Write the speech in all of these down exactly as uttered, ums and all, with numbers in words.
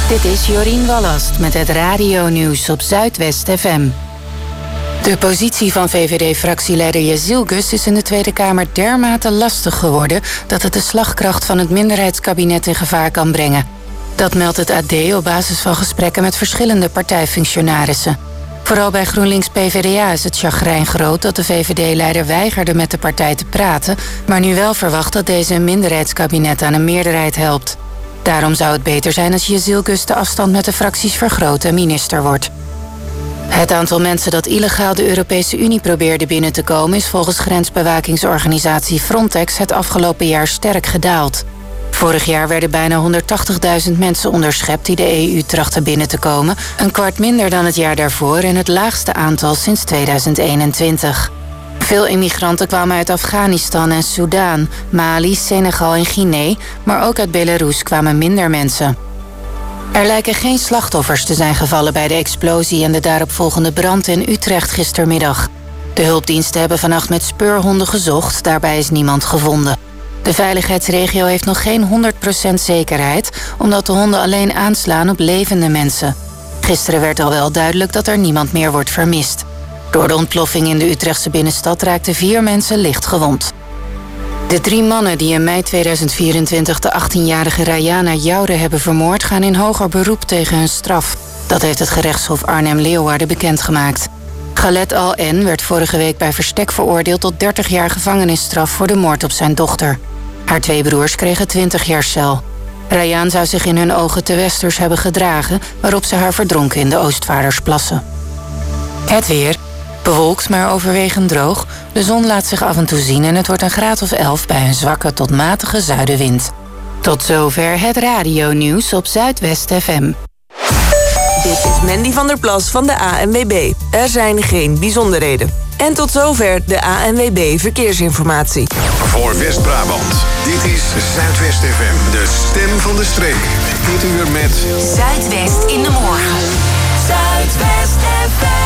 Dit is Jorien Wallast met het radio-nieuws op Zuidwest F M. De positie van V V D-fractieleider Jezilgus is in de Tweede Kamer dermate lastig geworden dat het de slagkracht van het minderheidskabinet in gevaar kan brengen. Dat meldt het A D op basis van gesprekken met verschillende partijfunctionarissen. Vooral bij GroenLinks P V D A is het chagrijn groot dat de V V D-leider weigerde met de partij te praten, maar nu wel verwacht dat deze een minderheidskabinet aan een meerderheid helpt. Daarom zou het beter zijn als Jezilgus de afstand met de fracties vergroot en minister wordt. Het aantal mensen dat illegaal de Europese Unie probeerde binnen te komen is volgens grensbewakingsorganisatie Frontex het afgelopen jaar sterk gedaald. Vorig jaar werden bijna honderdtachtigduizend mensen onderschept die de E U trachten binnen te komen, een kwart minder dan het jaar daarvoor en het laagste aantal sinds tweeduizend eenentwintig. Veel immigranten kwamen uit Afghanistan en Soedan, Mali, Senegal en Guinea, maar ook uit Belarus kwamen minder mensen. Er lijken geen slachtoffers te zijn gevallen bij de explosie en de daaropvolgende brand in Utrecht gistermiddag. De hulpdiensten hebben vannacht met speurhonden gezocht, daarbij is niemand gevonden. De veiligheidsregio heeft nog geen honderd procent zekerheid, omdat de honden alleen aanslaan op levende mensen. Gisteren werd al wel duidelijk dat er niemand meer wordt vermist. Door de ontploffing in de Utrechtse binnenstad raakten vier mensen licht gewond. De drie mannen die in mei tweeduizend vierentwintig de achttienjarige Rayana Joure hebben vermoord gaan in hoger beroep tegen hun straf. Dat heeft het gerechtshof Arnhem-Leeuwarden bekendgemaakt. Khaled Al-En werd vorige week bij verstek veroordeeld tot dertig jaar gevangenisstraf voor de moord op zijn dochter. Haar twee broers kregen twintig jaar cel. Rayaan zou zich in hun ogen te westers hebben gedragen, waarop ze haar verdronken in de Oostvaardersplassen. Het weer. Bewolkt, maar overwegend droog. De zon laat zich af en toe zien en het wordt een graad of elf bij een zwakke tot matige zuidenwind. Tot zover het radio-nieuws op Zuidwest F M. Dit is Mandy van der Plas van de A N W B. Er zijn geen bijzonderheden. En tot zover de A N W B Verkeersinformatie. Voor West-Brabant, dit is Zuidwest F M, de stem van de streek. Dit uur met Zuidwest in de morgen. Zuidwest F M.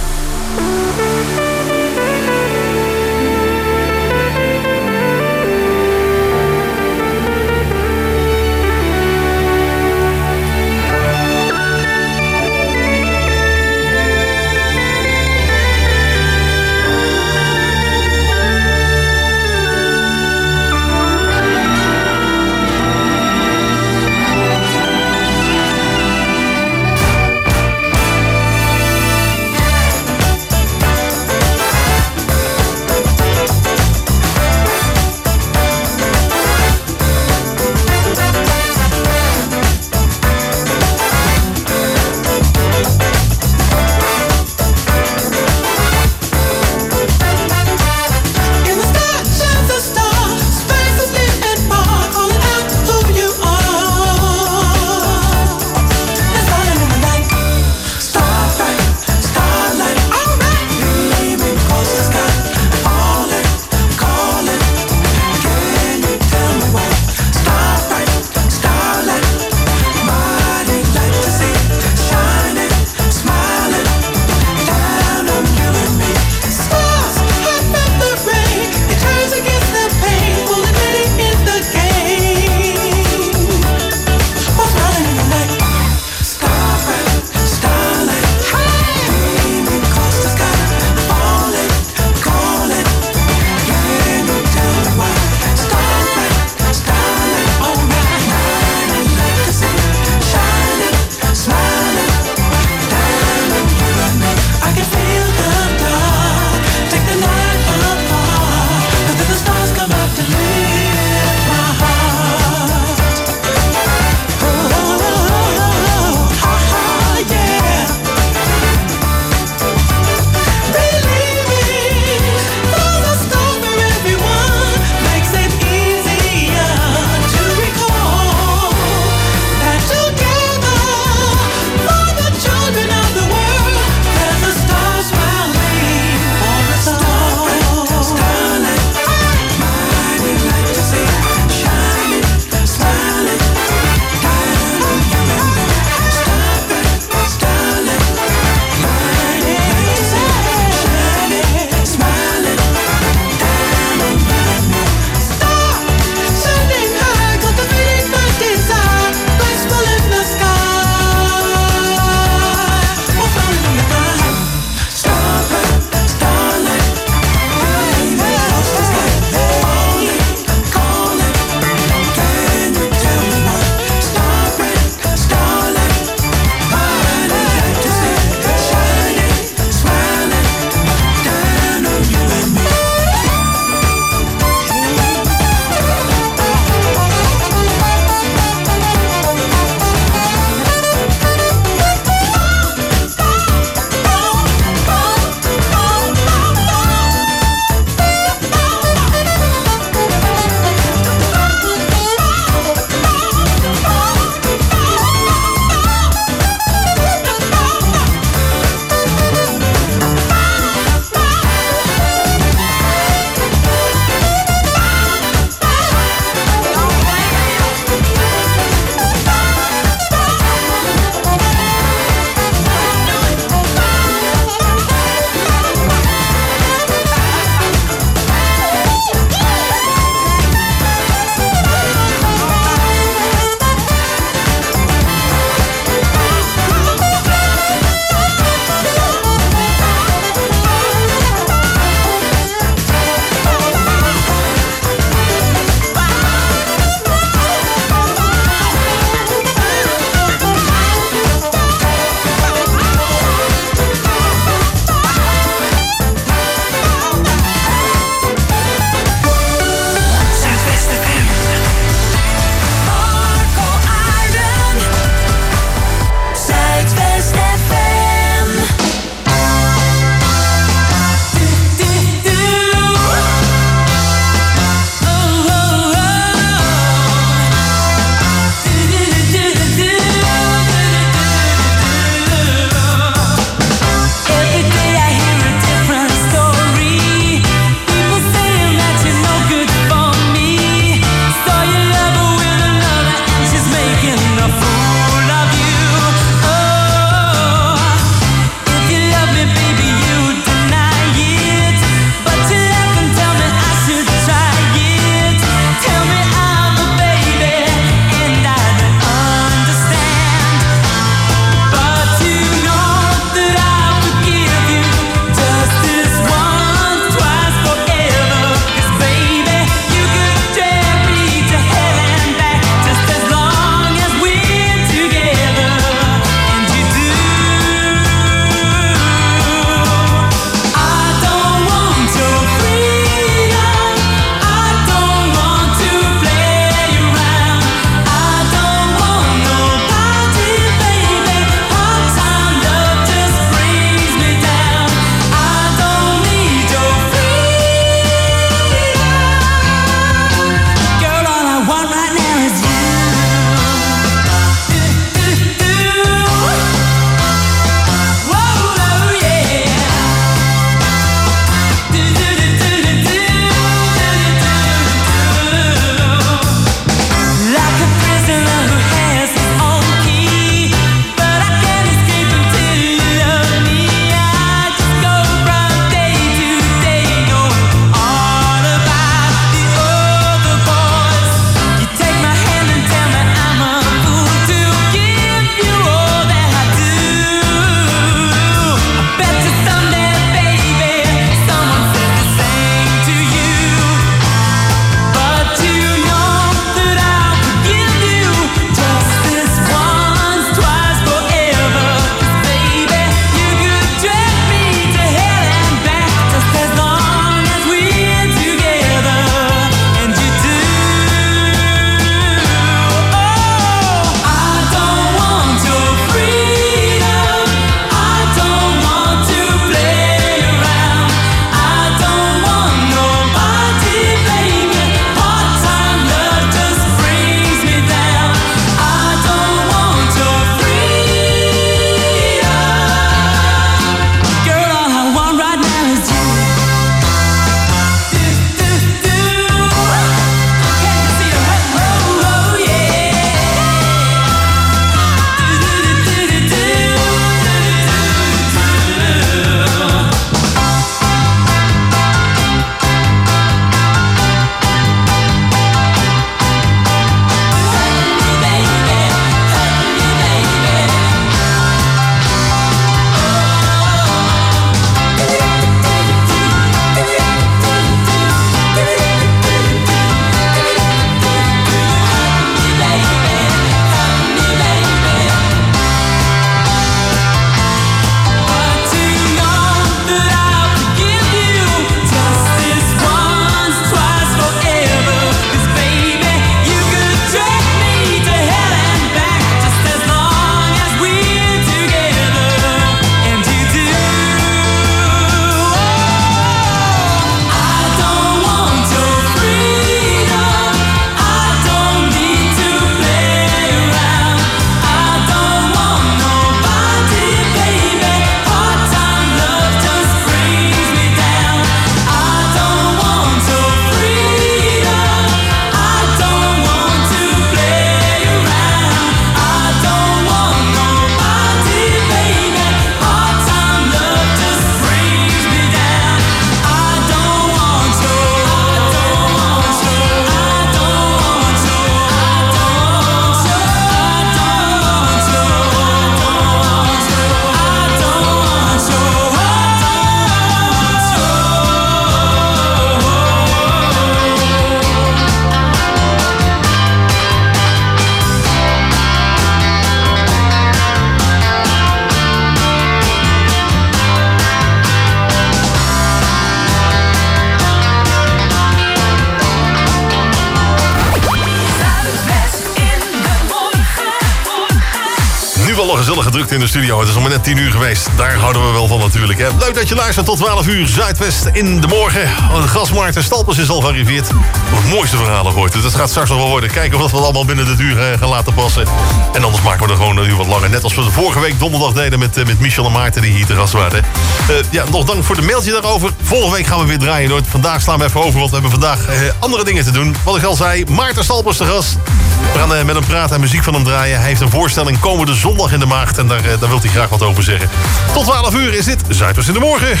wel een gezellige drukte in de studio. Het is al maar net tien uur geweest. Daar houden we wel van natuurlijk. Hè. Leuk dat je luistert tot twaalf uur Zuidwest in de morgen. De gasmarkt en Stalpers is al gearriveerd. Het mooiste verhalen gehoord. Dus dat gaat straks nog wel worden. Kijken of we het allemaal binnen de uur gaan laten passen. En anders maken we er gewoon een uur wat langer. Net als we de vorige week donderdag deden met, met Michel en Maarten die hier te gast waren. Uh, ja, nog dank voor de mailtje daarover. Volgende week gaan we weer draaien. Hoor. Vandaag slaan we even over, want we hebben vandaag uh, andere dingen te doen. Wat ik al zei, Maarten Stalpers te gast. We gaan uh, met hem praten en muziek van hem draaien. Hij heeft een voorstelling komende zondag in de Maagd. En daar, uh, daar wil hij graag wat over zeggen. Tot twaalf uur is dit Zuidwest in de morgen.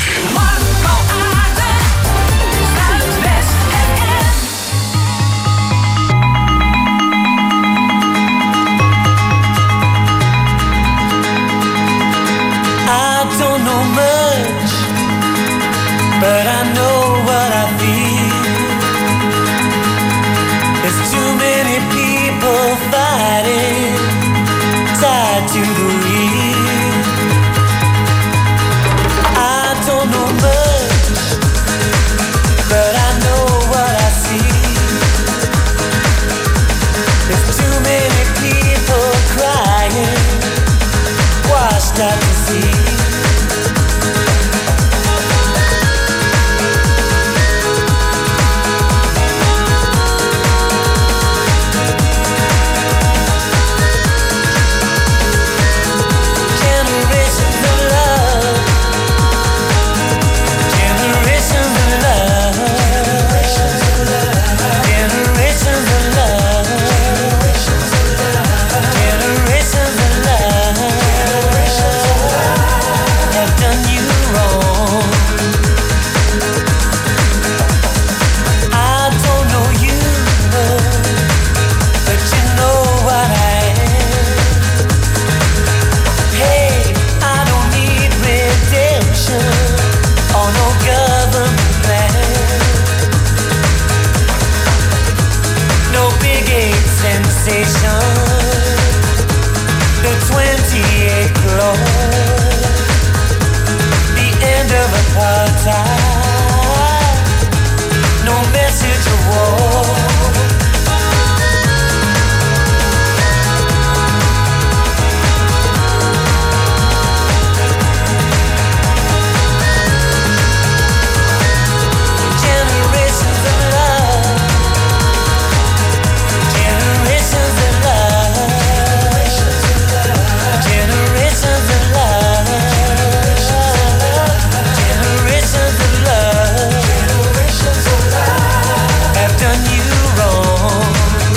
I don't know much, but I know what I feel. There's too many people fighting, tied to the wheel. I don't know much, but I know what I see. There's too many people crying, washed out to sea. The twenty-eight clause, the end of apartheid, no message of war. Generations of love, generations of love. Generations of love, generations of love, generations of love have done you wrong.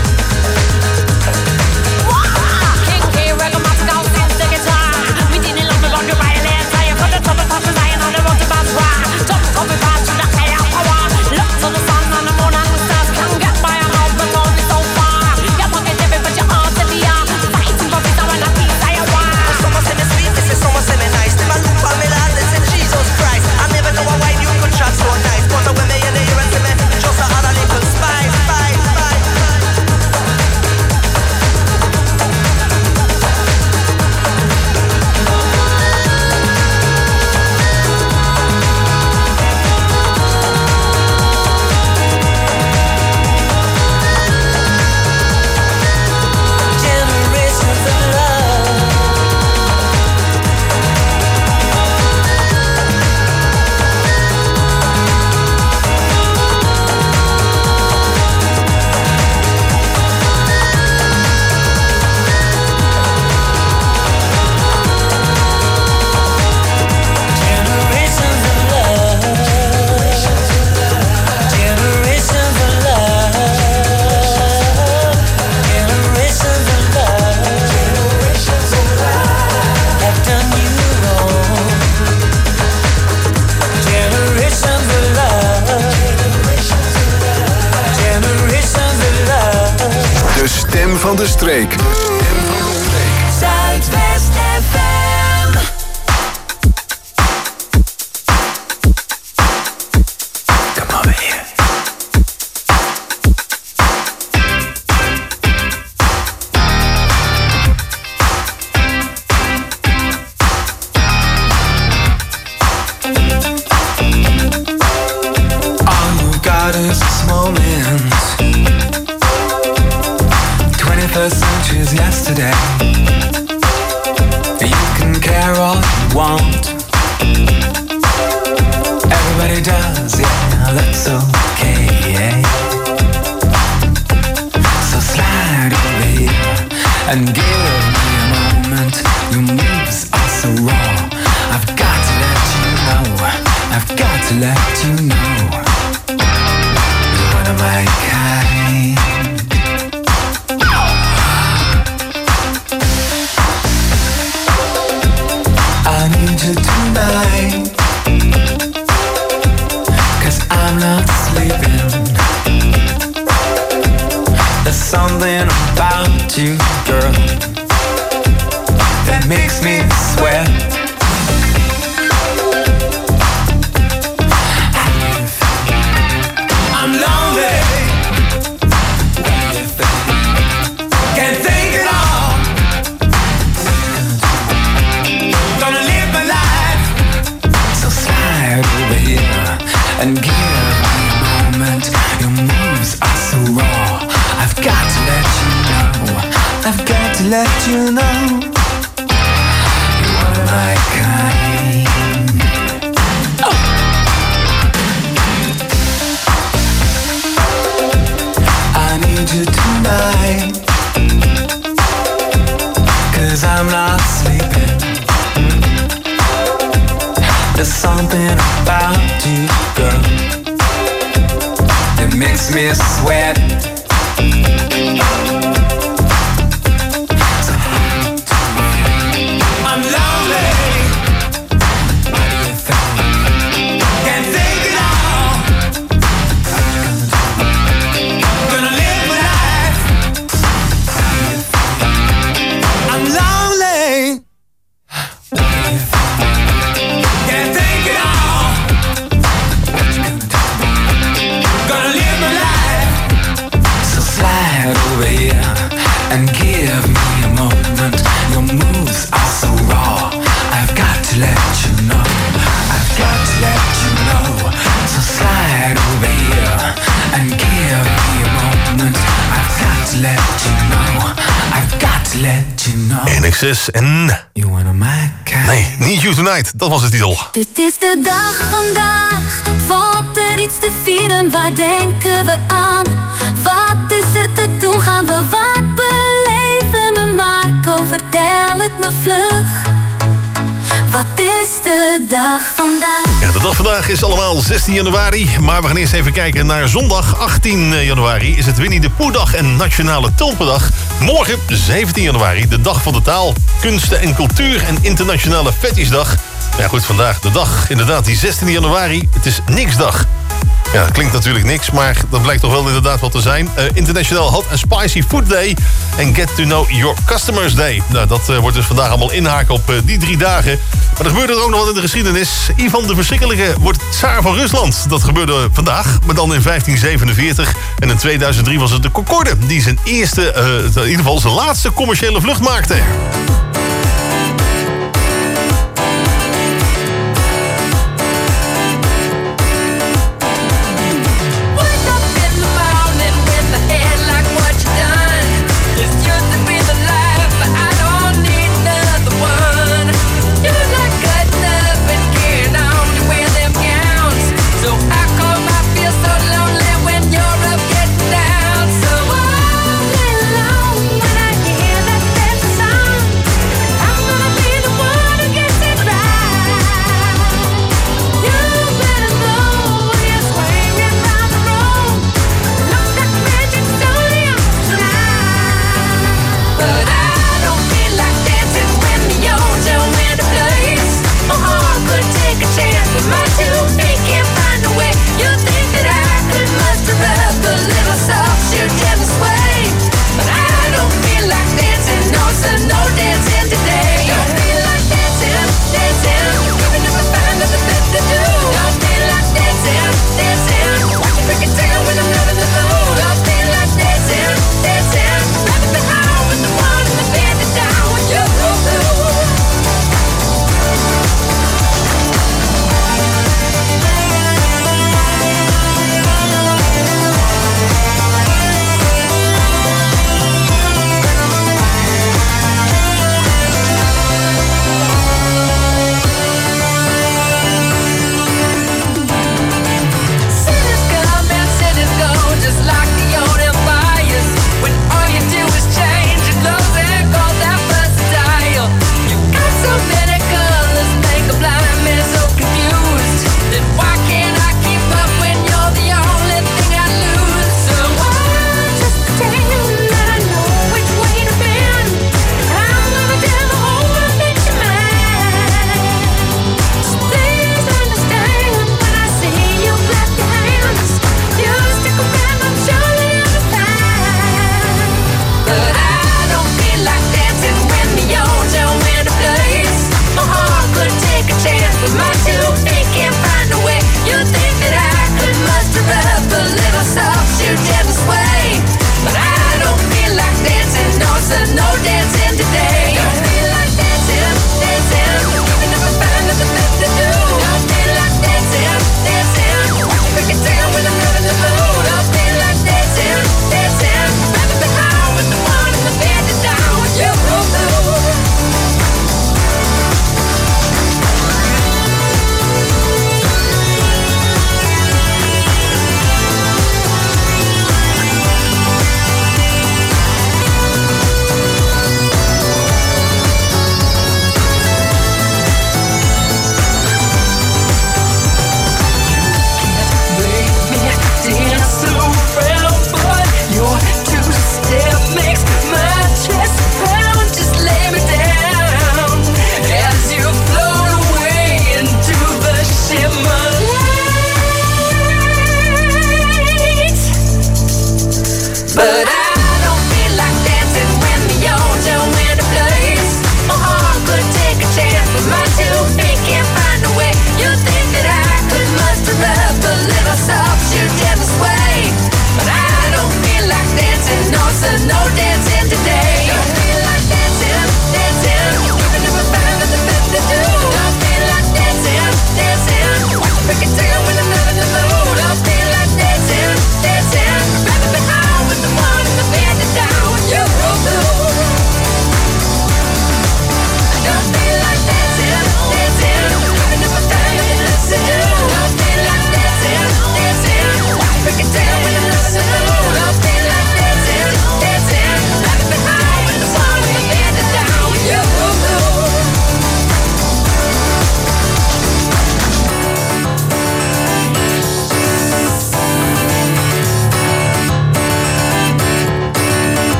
King K, reggae master, down since the guitar. We didn't love me, but the violence. I have got the top of the lion on the road to Basra. Top of the path to the higher power. Look to the sun and the moon and the stars. Can't get by a mouth, but only so far. You're fucking different, but you're all to the art. Fighting for peace, I want a piece I want. Someone say me sweet, this is someone say me nice. Them a look for me lad, they say Jesus Christ. I never know why you could chat so nice. But when me hear the ear and say me, just a add a little spice, spice, spice, spice. Generations of love, generations of love, generations of love, generations of love, generations of love have done you wrong. Generations of love, generations of love. De stem van de streek. Zuidwest F M. Come over here. All you got is this moment. twenty-first century's you know you're one of my kind. I need you tonight, 'cause I'm not sleeping. There's something about you, girl, that makes me sweat. I'm lonely, can't think it all. Gonna live my life, so slide over here and give me a moment. Your moves are so raw, I've got to let you know, I've got to let you know, you're one of my kind. Oh. I need you tonight, 'cause I'm not sleeping. There's something about you, girl, that makes me sweat. I'm lonely, what do you think? Can't think it all. Gonna live my life. I'm lonely, can't think it all. Gonna live my life, so slide over here and give me a moment. Your moves are so raw, I've got to let you know, I've got to let you know, so slide over here and give me a moment. I've got to let you know, I've got to let you know. N X S en... You one of my kind. Nee, Need You Tonight, dat was de titel. Dit is de dag vandaag, valt er iets te vieren, waar denken we aan? Wat is er te doen, gaan we wat beleven me, Marco, vertel het me vlug. Wat is de dag vandaag? Ja, de dag vandaag is allemaal zestien januari, maar we gaan eerst even kijken naar zondag achttien januari. Is het Winnie de Pooh-dag en Nationale Tulpendag. Morgen zeventien januari, de dag van de taal, kunsten en cultuur en internationale fetishdag. Ja goed, vandaag de dag, inderdaad, die zestien januari, het is niksdag. Ja, dat klinkt natuurlijk niks, maar dat blijkt toch wel inderdaad wat te zijn. Uh, International Hot and Spicy Food Day en Get to Know Your Customers Day. Nou, dat uh, wordt dus vandaag allemaal inhaken op uh, die drie dagen. Maar er gebeurde er ook nog wat in de geschiedenis. Ivan de Verschrikkelijke wordt tsaar van Rusland. Dat gebeurde vandaag, maar dan in vijftien zevenenveertig. En in tweeduizend drie was het de Concorde die zijn eerste, uh, in ieder geval zijn laatste commerciële vlucht maakte. Song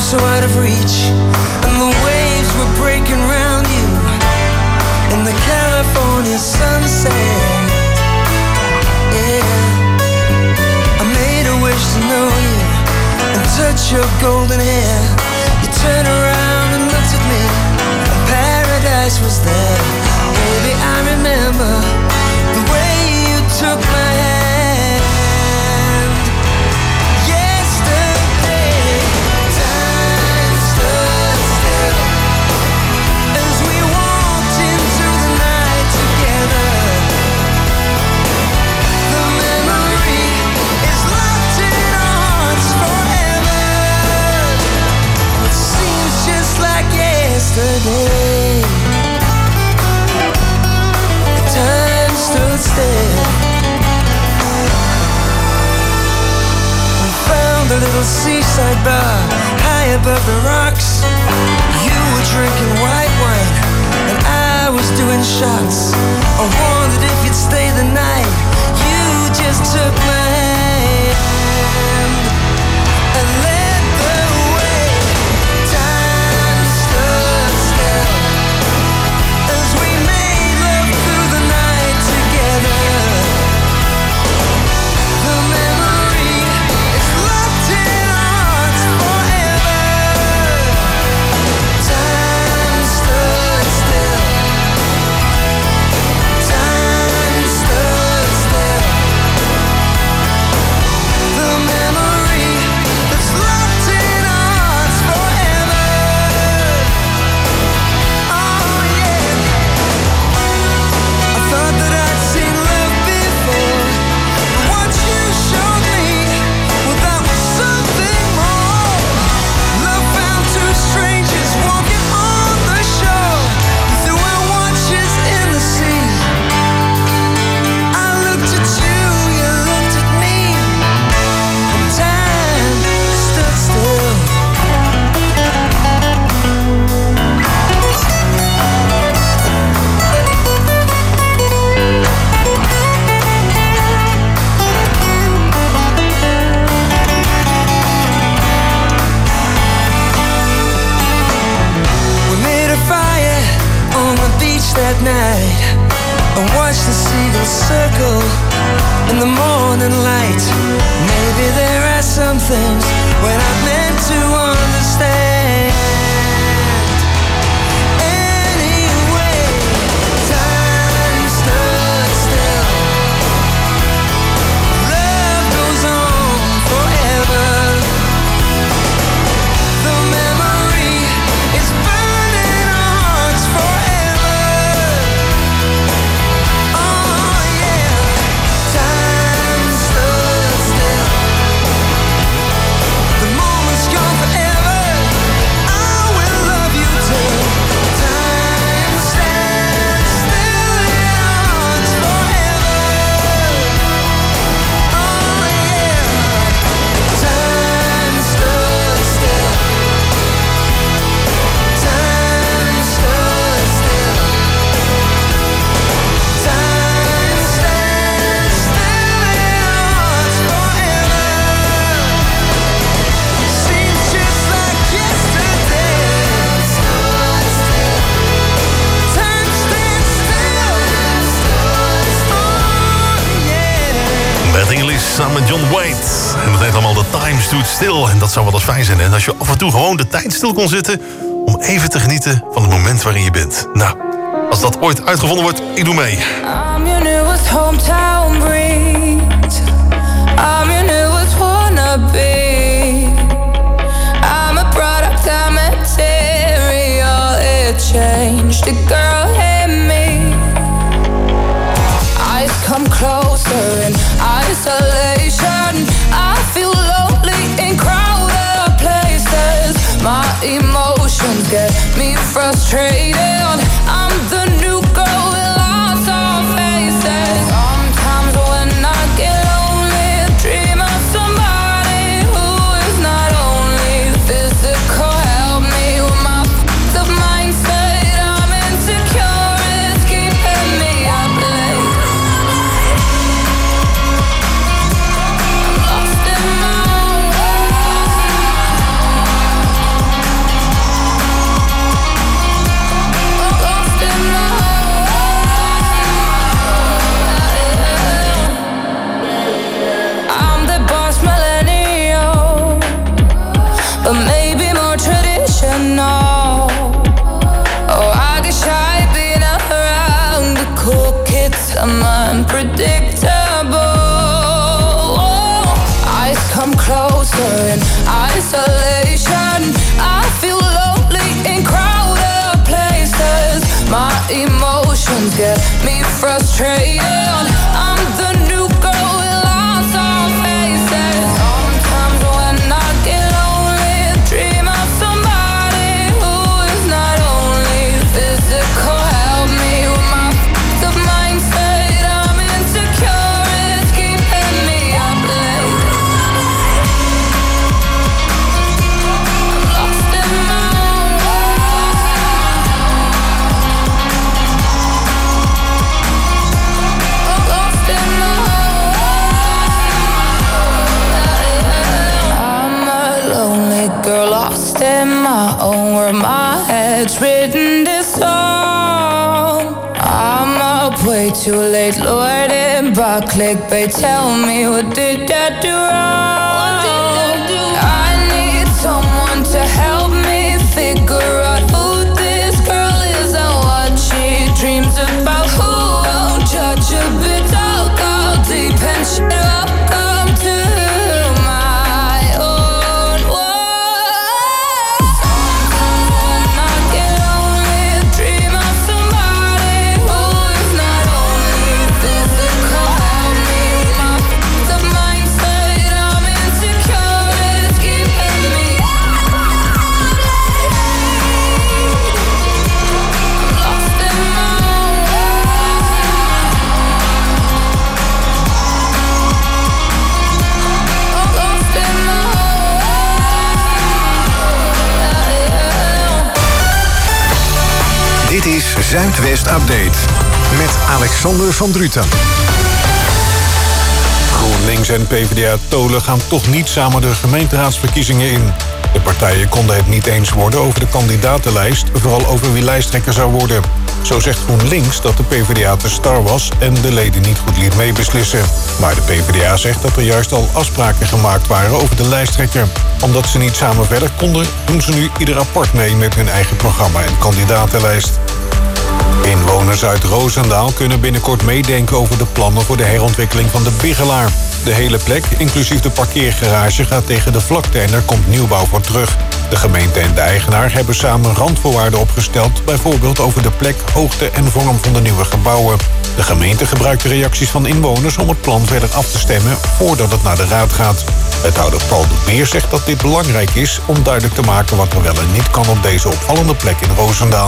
so out of reach, and the waves were breaking round you in the California sunset. Yeah, I made a wish to know you and touch your golden hair. You turned around and looked at me, and paradise was there. Baby, I remember the way you took my hand. Yesterday, time stood still as we walked into the night together. The memory is locked in our hearts forever. It seems just like yesterday. Time stood still. We found a little seaside bar high above the rocks. You were drinking white wine and I was doing shots. I wondered if you'd stay the night. You just took my hand and led the way. Time stood still as we made love through the night together. The memory is locked in our hearts forever. Time stood still. Time stood still. The memory that's locked in our hearts forever. Oh yeah. I thought that I'd seen love before, but what you showed me, well, that was something more. Love found two strangers walking on the shore. We threw our watches in the sea. I looked at you, you looked at me, and time stood still. We made a fire on the beach that night and watched the seagulls circle in the morning light. Maybe there are some things when I'm meant to understand. Anyway, time stood still. Love goes on forever. The memory is burning our hearts forever. Oh yeah, time stood still. The moment's gone forever. I will love you till time stands still in our hearts forever. Oh yeah, time stood still. Time stood still. Time stands still in our hearts forever. Seems just like yesterday. Stood still. Time stands still. Oh yeah. Bert Inglis samen met John Waite. En dat heet allemaal The Time Stood Still. En dat zou wel eens fijn zijn. En als je af en toe gewoon de tijd stil kon zitten om even te genieten van het moment waarin je bent. Nou, als dat ooit uitgevonden wordt, ik doe mee. I'm your newest hometown breeze. I'm your newest wannabe. I'm a product of material. It changed the girl in me. Eyes come closer in isolation. I feel lonely in crowded places. My emotions get me frustrated. I'm the new girl with lots of faces. Sometimes when I get lonely, I dream of somebody who is not only physical. Help me with my f***ed up mindset. I'm insecure, it's keeping me up late. I'm lost in my own world. I'm unpredictable. Eyes come closer in isolation. I feel lonely in crowded places. My emotions get me frustrated. I'm the new girl with lots of faces. Sometimes when I get lonely, dream of somebody who is not only physical. Help me with my f***ed up mindset. I'm insecure, it's keeping me up late. I'm lost in my own world. Lost in my own world. I'm a lonely girl lost in my own world. My head's written this song. I'm up way too late, lured by clickbait. Tell me, what did I do wrong? I need someone to help me figure out who this girl is and what she dreams about. Who won't judge a bit? I'll go deep and shit up. Come to my own world. Sometimes when I get lonely, dream of somebody who is not only physical. Help me with my f***ed up mindset. I'm insecure, it's keeping me up late. I'm lost in my own world. Lost in my own world. Dit is Zuidwest Update met Alexander van Druten. GroenLinks en PvdA Tolen gaan toch niet samen de gemeenteraadsverkiezingen in. De partijen konden het niet eens worden over de kandidatenlijst, vooral over wie lijsttrekker zou worden. Zo zegt GroenLinks dat de PvdA te star was en de leden niet goed liet meebeslissen. Maar de PvdA zegt dat er juist al afspraken gemaakt waren over de lijsttrekker. Omdat ze niet samen verder konden, doen ze nu ieder apart mee met hun eigen programma en kandidatenlijst. Inwoners uit Roosendaal kunnen binnenkort meedenken over de plannen voor de herontwikkeling van de Bigelaar. De hele plek, inclusief de parkeergarage, gaat tegen de vlakte en er komt nieuwbouw voor terug. De gemeente en de eigenaar hebben samen randvoorwaarden opgesteld, bijvoorbeeld over de plek, hoogte en vorm van de nieuwe gebouwen. De gemeente gebruikt de reacties van inwoners om het plan verder af te stemmen voordat het naar de raad gaat. Wethouder Paul de Beer zegt dat dit belangrijk is om duidelijk te maken wat er wel en niet kan op deze opvallende plek in Roosendaal.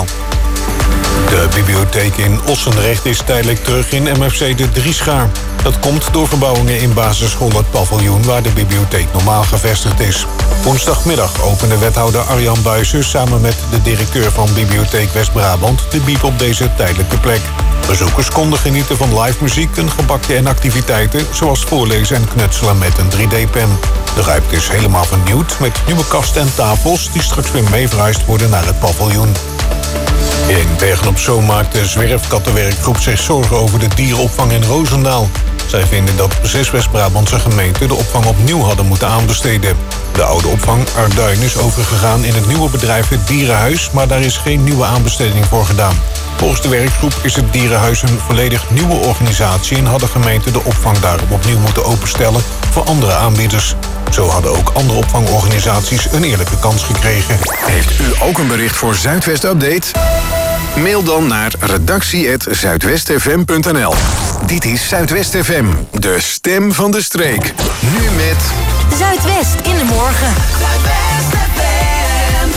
De bibliotheek in Ossendrecht is tijdelijk terug in M F C de Drieschaar. Dat komt door verbouwingen in basisschool Het Paviljoen, waar de bibliotheek normaal gevestigd is. Woensdagmiddag opende wethouder Arjan Buijsen samen met de directeur van Bibliotheek West-Brabant de biep op deze tijdelijke plek. Bezoekers konden genieten van live muziek, een gebakje en activiteiten, zoals voorlezen en knutselen met een drie D-pen. De ruimte is helemaal vernieuwd met nieuwe kasten en tafels die straks weer mee verhuisd worden naar het paviljoen. In Bergen-op-Zoom maakt de zwerfkattenwerkgroep zich zorgen over de dierenopvang in Roosendaal. Zij vinden dat zes West-Brabantse gemeenten de opvang opnieuw hadden moeten aanbesteden. De oude opvang Arduin is overgegaan in het nieuwe bedrijf Het Dierenhuis, maar daar is geen nieuwe aanbesteding voor gedaan. Volgens de werkgroep is het Dierenhuis een volledig nieuwe organisatie en hadden gemeenten de opvang daarom opnieuw moeten openstellen voor andere aanbieders. Zo hadden ook andere opvangorganisaties een eerlijke kans gekregen. Heeft u ook een bericht voor Zuidwest Update? Mail dan naar redactie apenstaartje zuidwestfm punt n l. Dit is Zuidwest F M, de stem van de streek. Nu met Zuidwest in de morgen. Zuidwest F M.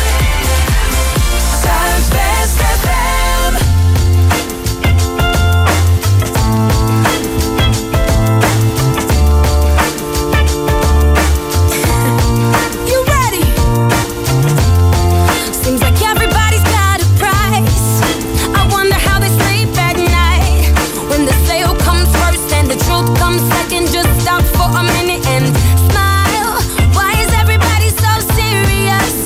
Zuidwest F M. Come second, just stop for a minute and smile. Why is everybody so serious?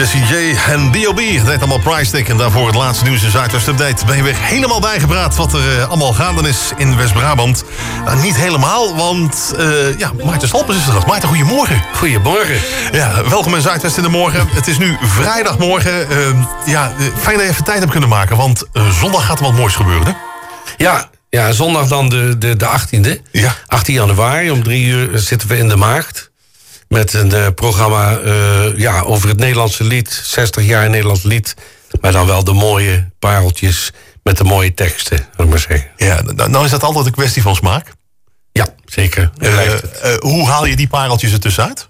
Jessie J en B O B. Het heet allemaal Price Stick. En daarvoor het laatste nieuws in Zuidwest Update. Ben je weer helemaal bijgepraat wat er uh, allemaal gaande is in West-Brabant. Nou, niet helemaal, want uh, ja, Maarten Stalpers is er. Maarten, goedemorgen. Goedemorgen. Ja, welkom in Zuidwest in de morgen. Het is nu vrijdagmorgen. Uh, ja, fijn dat je even tijd hebt kunnen maken, want uh, zondag gaat er wat moois gebeuren, hè? Ja, ja zondag dan de, de, de achttiende. Ja. achttien januari, om drie uur zitten we in de Maagd. Met een uh, programma uh, ja, over het Nederlandse lied. zestig jaar Nederlands lied. Maar dan wel de mooie pareltjes met de mooie teksten, wil ik maar zeggen. Ja, nou, nou is dat altijd een kwestie van smaak. Ja, zeker. Uh, uh, hoe haal je die pareltjes er tussenuit?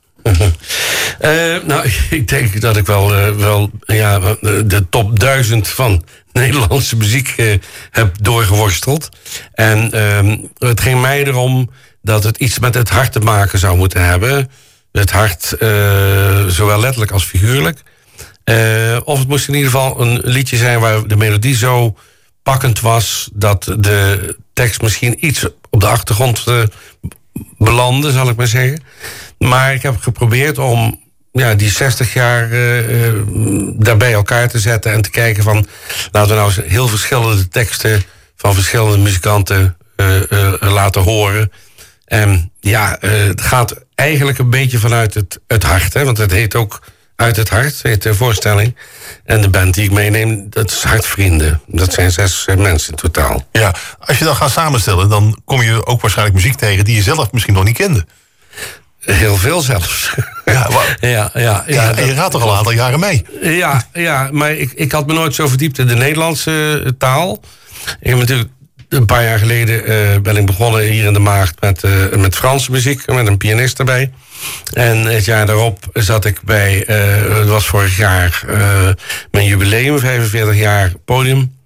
uh, nou, ik denk dat ik wel, uh, wel ja, de top duizend van Nederlandse muziek uh, heb doorgeworsteld. En uh, het ging mij erom dat het iets met het hart te maken zou moeten hebben. Het hart, uh, zowel letterlijk als figuurlijk. Uh, of het moest in ieder geval een liedje zijn waar de melodie zo pakkend was dat de tekst misschien iets op de achtergrond uh, belandde, zal ik maar zeggen. Maar ik heb geprobeerd om ja, die zestig jaar uh, uh, daar bij elkaar te zetten en te kijken van, laten we nou eens heel verschillende teksten van verschillende muzikanten uh, uh, laten horen. En ja, uh, het gaat eigenlijk een beetje vanuit het, het hart, hè, want het heet ook Uit het Hart, heet de voorstelling. En de band die ik meeneem, dat is Hartvrienden. Dat zijn zes uh, mensen in totaal. Ja, als je dan gaat samenstellen, dan kom je ook waarschijnlijk muziek tegen die je zelf misschien nog niet kende. Heel veel zelfs. Ja, maar, ja, ja, ja, ja, en je gaat toch al een aantal jaren mee? Ja, ja, maar ik, ik had me nooit zo verdiept in de Nederlandse taal. Ik heb natuurlijk een paar jaar geleden uh, ben ik begonnen hier in de Maagd met, uh, met Franse muziek, met een pianist erbij. En het jaar daarop zat ik bij, uh, het was vorig jaar uh, mijn jubileum, vijfenveertig jaar podium.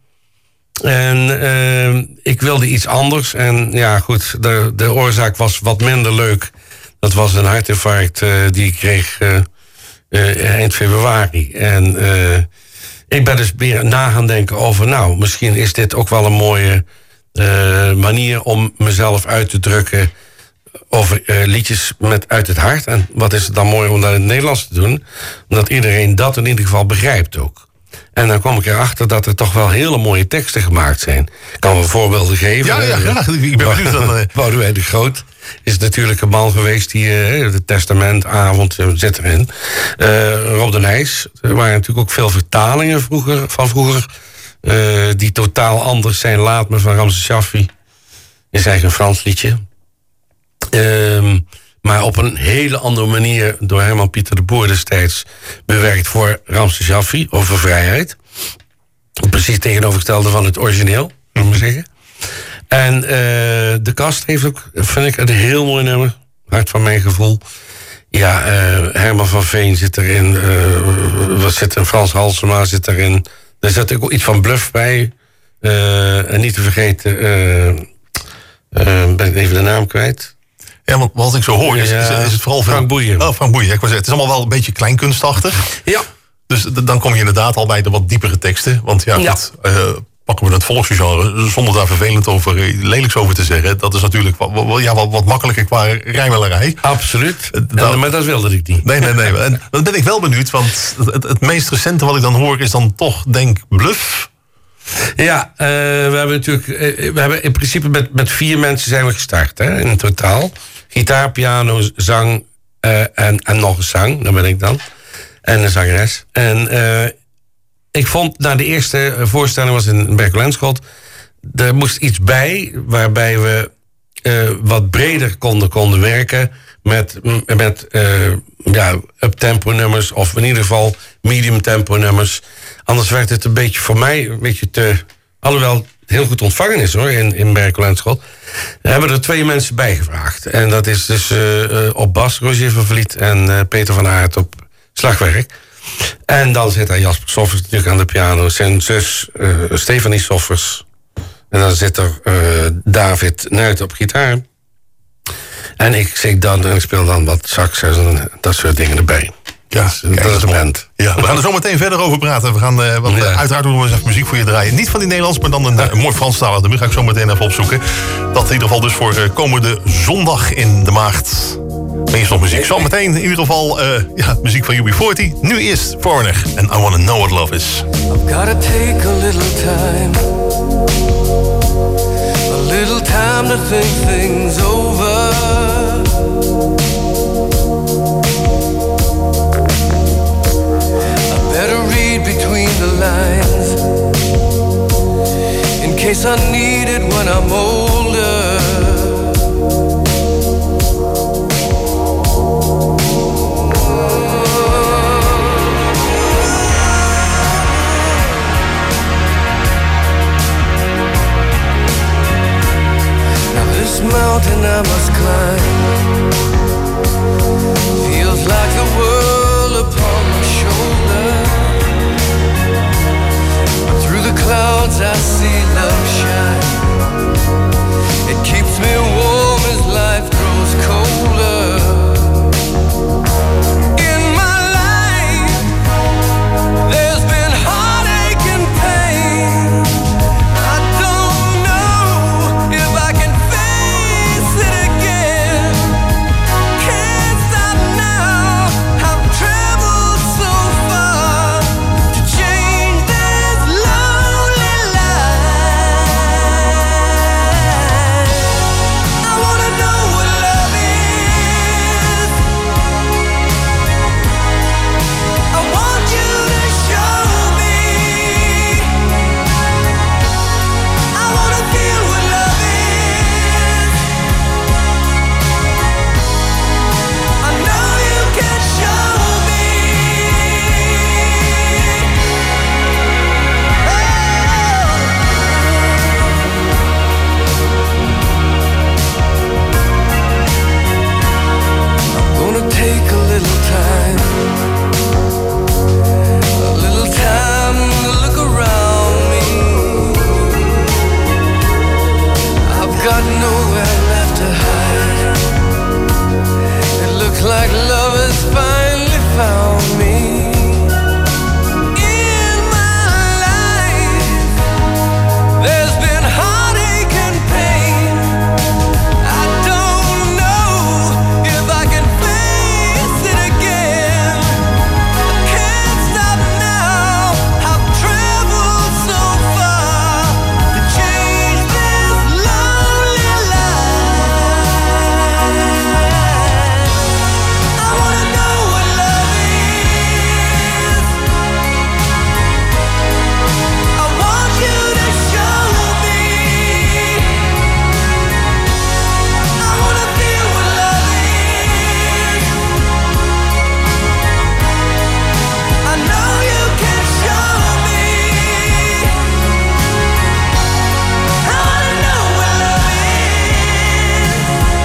En uh, ik wilde iets anders. En ja, goed, de, de oorzaak was wat minder leuk. Dat was een hartinfarct uh, die ik kreeg uh, uh, eind februari. En uh, ik ben dus weer na gaan denken over, nou, misschien is dit ook wel een mooie uh, manier om mezelf uit te drukken over uh, liedjes met uit het hart. En wat is het dan mooi om dat in het Nederlands te doen? Omdat iedereen dat in ieder geval begrijpt ook. En dan kwam ik erachter dat er toch wel hele mooie teksten gemaakt zijn. Ik kan wel voorbeelden geven. Ja, ja, graag. Ik ben benieuwd. Dan, uh... Boudewijn de Groot is natuurlijk een man geweest die uh, de testamentavond uh, zit erin. Uh, Rob de Nijs. Er waren natuurlijk ook veel vertalingen vroeger, van vroeger. Uh, die totaal anders zijn. Laat me van Ramses Shaffi. Is eigenlijk een Frans liedje. Uh, maar op een hele andere manier door Herman Pieter de Boer destijds bewerkt voor Ramses Shaffi over vrijheid. Precies tegenovergestelde van het origineel, moet ik maar zeggen. En uh, de Kast heeft ook, vind ik, een heel mooi nummer. Hart van mijn gevoel. Ja, uh, Herman van Veen zit erin. Uh, wat zit er? Frans Halsema zit erin. Er zit ook iets van Bluff bij. Uh, en niet te vergeten, uh, uh, ben ik even de naam kwijt. Ja, want wat ik zo hoor is, ja, is, is het vooral veel... Frank Boeien. Oh, Frank Boeien. Ik wou zeggen, het is allemaal wel een beetje kleinkunstachtig. Ja. Dus d- dan kom je inderdaad al bij de wat diepere teksten. Want ja, ja. Goed, uh, pakken we het volksgenre, zonder daar vervelend over, uh, lelijks over te zeggen. Dat is natuurlijk wat, wat, ja, wat, wat makkelijker qua rijmelarij. Absoluut. Uh, dan, maar dat wilde ik niet. Nee, nee, nee. En dan ben ik wel benieuwd, want het, het meest recente wat ik dan hoor is dan toch, denk, Bluff. Ja, uh, we hebben natuurlijk, uh, we hebben in principe met, met vier mensen zijn we gestart, hè, in totaal. Gitaar, piano, zang uh, en, en nog een zang, dat ben ik dan. En een zangeres. En uh, ik vond, na de eerste voorstelling was in Berkel-Lenschot, er moest iets bij waarbij we uh, wat breder konden, konden werken met, met uh, ja, up-tempo nummers of in ieder geval medium-tempo nummers. Anders werd het een beetje voor mij een beetje te... Alhoewel het heel goed ontvangen is hoor, in, in Berkel-Lenschot. We hebben er twee mensen bij gevraagd. En dat is dus uh, uh, op bas Roger van Vliet en uh, Peter van Aert op slagwerk. En dan zit daar Jasper Soffers natuurlijk aan de piano. Zijn zus uh, Stefanie Soffers. En dan zit er uh, David Nuit op gitaar. En ik zing dan en ik speel dan wat sax en dat soort dingen erbij. Ja, dus, kijk, dat is de band. Ja, we gaan er zo meteen verder over praten. We gaan, uh, want, ja. uh, uiteraard doen we eens even muziek voor je draaien. Niet van die Nederlands, maar dan een, ja. een mooi Franstalig nummer. Ga ik zo meteen even opzoeken. Dat in ieder geval dus voor uh, komende zondag in de Maagd. Maar eerst nog muziek. Zometeen in ieder geval uh, ja, muziek van U B forty. Nu eerst Foreigner en I Wanna Know What Love Is. I've gotta take a little time, a little time to think things over. I better read between the lines in case I need it when I'm older. This mountain I must climb feels like the world upon my shoulder. Through the clouds I see love shine. It keeps me warm as life grows colder. In my life there's been heartache and pain. I don't know if I can like love has finally found me. In my life there's been heartache and pain. I don't know if I can face it again. I can't stop now. I've traveled so far to change this lonely life. I wanna know what love is. I want you to show me. I wanna feel what love is. I know you can show me. I wanna know what love is.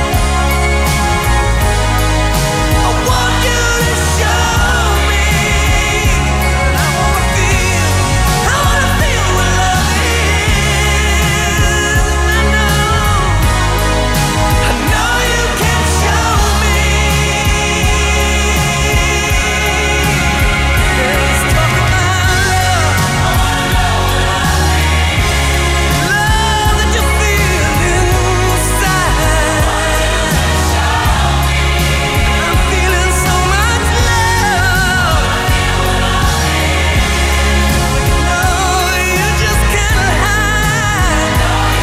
I want you to show me. I wanna feel, I wanna feel what love is. I know, I know you can show me. Let's talk about love. I wanna know what love is. Love that you feel inside. I'm feeling so much love. No, you just can't hide.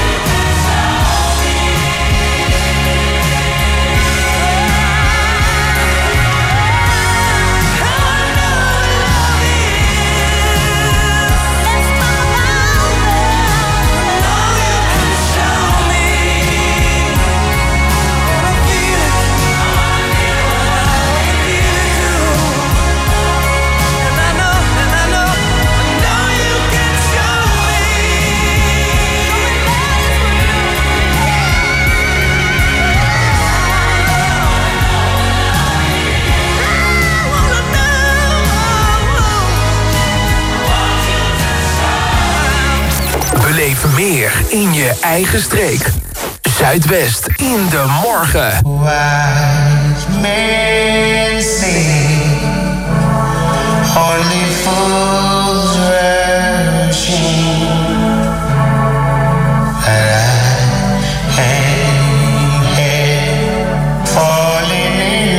Beleef meer in je eigen streek. Zuidwest in de morgen. Wise men say only fools rush in, and I am falling in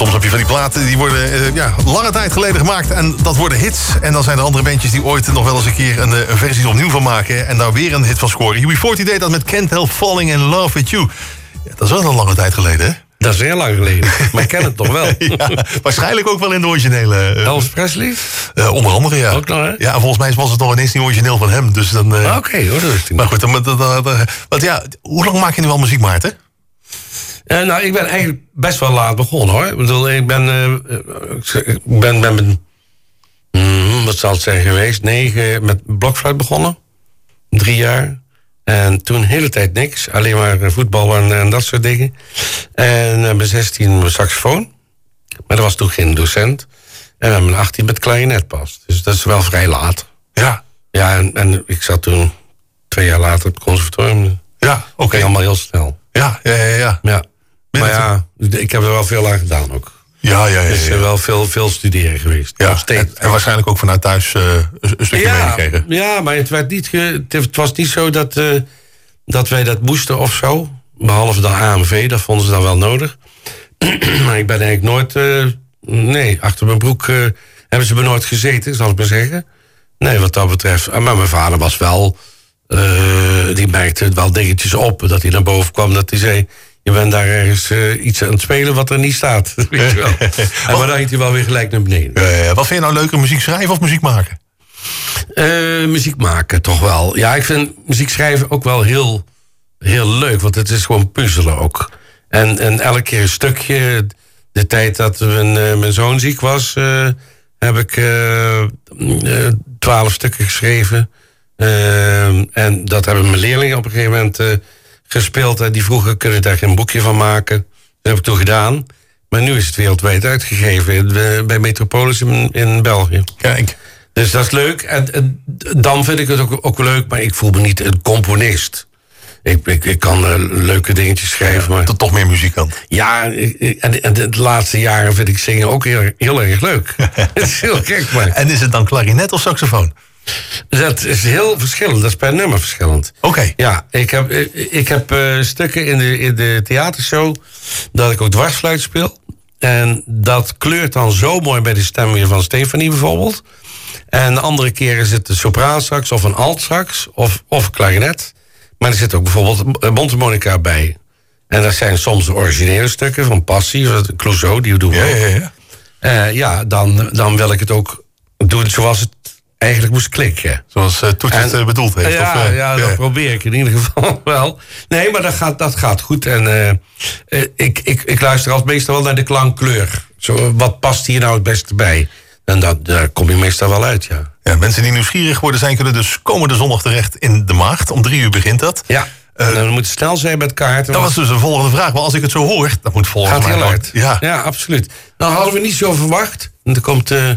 soms heb je van die platen die worden uh, ja, lange tijd geleden gemaakt. En dat worden hits. En dan zijn er andere bandjes die ooit nog wel eens een keer een, een versie opnieuw van maken. En daar weer een hit van scoren. U B veertig deed dat met Can't Help Falling in Love With You. Ja, dat is wel een lange tijd geleden, hè? Dat is heel lang geleden, maar ik ken het nog wel. Ja, waarschijnlijk ook wel in de originele. Uh, Elvis Presley? Uh, onder andere, ja. Ook nog, hè? Ja, volgens mij was het nog ineens niet origineel van hem. Dus dan. Uh, Oké, okay, hoor. Dat maar goed, dan, dan, dan, dan, want ja, hoe lang maak je nu al muziek, Maarten? Uh, nou, ik ben eigenlijk best wel laat begonnen, hoor. Ik bedoel, ik ben, uh, ik ben, ben met, mm, wat zal het zijn geweest, negen, met blokfluit begonnen. Drie jaar. En toen de hele tijd niks. Alleen maar voetbal en, en dat soort dingen. En uh, mijn zestien mijn saxofoon. Maar er was toen geen docent. En met mijn achttien met klarinet pas. Dus dat is wel vrij laat. Ja. Ja, en, en ik zat toen twee jaar later op het conservatorium. Ja, oké. Okay. Allemaal heel snel. Ja, ja, ja. ja. ja. Maar ja, ik heb er wel veel aan gedaan ook. Ja, ja, ja. Dus ja. wel veel, veel studeren geweest. Ja, en, en waarschijnlijk ook vanuit thuis uh, een, een stukje ja, meegekregen. Ja, maar het, werd niet ge, het was niet zo dat, uh, dat wij dat moesten of zo. Behalve dan A M V, dat vonden ze dan wel nodig. Maar ik ben eigenlijk nooit... Uh, nee, achter mijn broek uh, hebben ze me nooit gezeten, zal ik maar zeggen. Nee, wat dat betreft. Maar mijn vader was wel... Uh, die merkte wel dingetjes op. Dat hij naar boven kwam, dat hij zei... Je bent daar ergens uh, iets aan het spelen wat er niet staat. Weet je wel. En maar dan ging hij wel weer gelijk naar beneden. Uh, wat vind je nou leuker, muziek schrijven of muziek maken? Uh, muziek maken, toch wel. Ja, ik vind muziek schrijven ook wel heel, heel leuk. Want het is gewoon puzzelen ook. En, en elke keer een stukje. De tijd dat mijn, uh, mijn zoon ziek was... Uh, heb ik twaalf uh, uh, stukken geschreven. Uh, en dat hebben mijn leerlingen op een gegeven moment... Uh, gespeeld. En die vroegen, kunnen we daar geen boekje van maken? Dat heb ik toen gedaan. Maar nu is het wereldwijd uitgegeven. In, bij Metropolis in, in België. Kijk. Dus dat is leuk. En, en dan vind ik het ook, ook leuk. Maar ik voel me niet een componist. Ik, ik, ik kan uh, leuke dingetjes schrijven. Ja, maar toch meer muzikant. Ja, ik, en, en de laatste jaren vind ik zingen ook heel, heel erg leuk. Het is heel gek, maar. En is het dan klarinet of saxofoon? Dat is heel verschillend. Dat is per nummer verschillend. Oké. Okay. Ja, ik heb, ik heb uh, stukken in de, in de theatershow... dat ik ook dwarsfluit speel. En dat kleurt dan zo mooi bij de stem weer van Stefanie bijvoorbeeld. En de andere keer is het een sopraansax of een altsax of, of klarinet. Maar er zit ook bijvoorbeeld een mondharmonica bij. En dat zijn soms de originele stukken van Passie... Clouseau, die we doen. Ja, ja, ja. Uh, ja dan, dan wil ik het ook doen zoals het... eigenlijk moest klikken. Zoals uh, Toets het uh, bedoeld heeft. Ja, of, uh, ja, dat ja. probeer ik in ieder geval wel. Nee, maar dat gaat, dat gaat goed. En uh, uh, ik, ik, ik luister altijd meestal wel naar de klankkleur. Zo, wat past hier nou het beste bij? En dat, daar kom je meestal wel uit, ja. Ja, mensen die nieuwsgierig worden zijn... kunnen dus komende zondag terecht in de Maagd. Om drie uur begint dat. Ja, uh, en dan moet het snel zijn met kaarten. Dat was dus de volgende vraag. Maar als ik het zo hoor, dat moet volgens gaat mij... Gaat heel hard. Ja. ja, absoluut. Nou, hadden we niet zo verwacht. En er komt... Uh,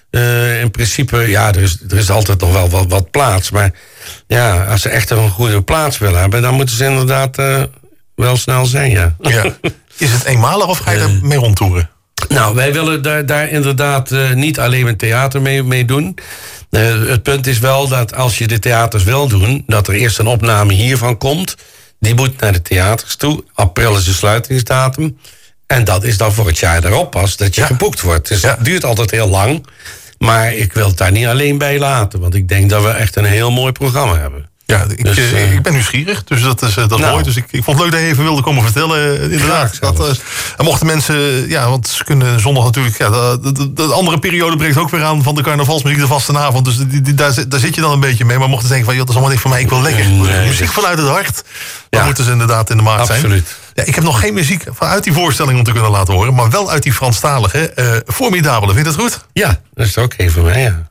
Uh, in principe, ja, er is, er is altijd nog wel wat, wat plaats. Maar ja, als ze echt een goede plaats willen hebben... dan moeten ze inderdaad uh, wel snel zijn, ja. ja. Is het eenmalig of ga je uh, er mee rondtoeren? Nou, wij willen daar, daar inderdaad uh, niet alleen met theater mee, mee doen. Uh, het punt is wel dat als je de theaters wil doen... dat er eerst een opname hiervan komt. Die moet naar de theaters toe. April is de sluitingsdatum. En dat is dan voor het jaar daarop pas dat je ja. geboekt wordt. Dus ja. het duurt altijd heel lang... Maar ik wil het daar niet alleen bij laten. Want ik denk dat we echt een heel mooi programma hebben. Ja, ik, dus, uh, ik ben nieuwsgierig. Dus dat is, uh, dat is nou, mooi. Dus ik, ik vond het leuk dat je even wilde komen vertellen. Uh, inderdaad. Dat, uh, en mochten mensen... Ja, want ze kunnen zondag natuurlijk... Ja, de, de, de andere periode breekt ook weer aan van de carnavalsmuziek, de vastenavond. Dus die, die, daar, daar zit je dan een beetje mee. Maar mochten ze denken van... Joh, dat is allemaal niet voor mij. Ik wil lekker. Nee, muziek dus, vanuit het hart. Dan ja, moeten ze inderdaad in de maat zijn. Absoluut. Ja, ik heb nog geen muziek vanuit die voorstelling om te kunnen laten horen. Maar wel uit die Franstalige. Uh, Formidabele. Vind je dat goed? Ja, dat is ook even voor mij, ja.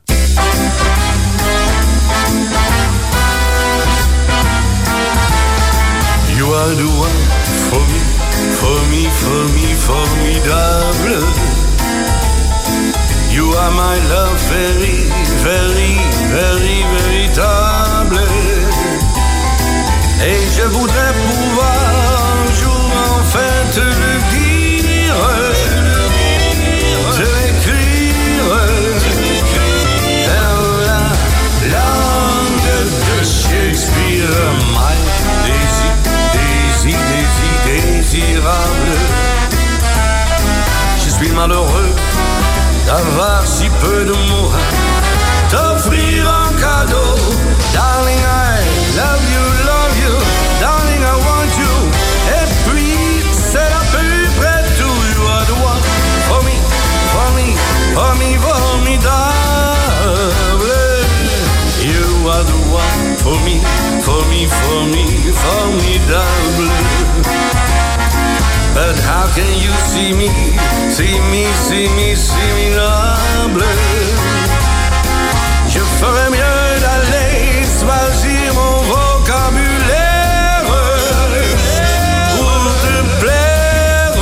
You are the one for me, for me, for me, formidable. You are my love, very, very, very, véritable. Et je voudrais pouvoir un jour enfin te le dire, te l'écrire dans la langue de Shakespeare, my désir, désir, désir, désirable. Je suis malheureux d'avoir si peu de mots. T'offrir un cadeau, darling, I love you, love you, darling, I want you. Et puis, c'est à peu près tout. You are the one for me, for me, for me, formidable. You are the one for me, for me, for me, formidable. But how can you see me, see me, see me, similable? Je ferais mieux d'aller choisir mon vocabulaire pour te plaire.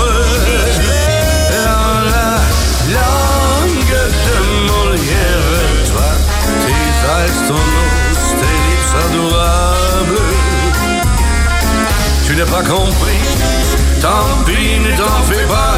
Dans la langue de Molière, toi, tes eyes, ton nose, tes lips adorables. Tu n'as pas compris, tant pis, ne t'en fais pas.